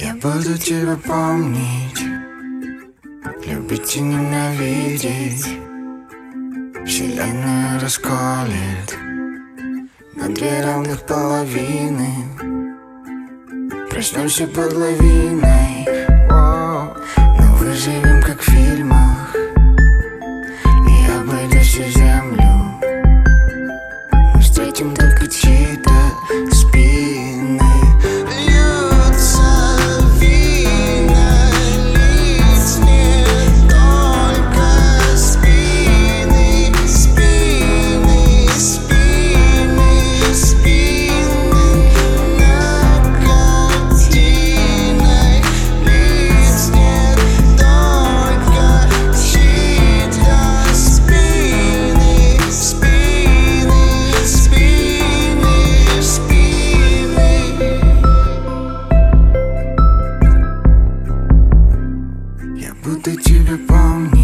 Я буду тебя помнить, любить и ненавидеть. Вселенная расколет на две равных половины. Проснемся под лавиной, но выживем как в фильмах. И обойдя всю землю, мы встретим только чьи-то спины. Льется вина, лизнет только спины, спины, спины, спины. Над картиной лизнет только чьи-то спины, спины, спины, спины. Я буду тебя помнить.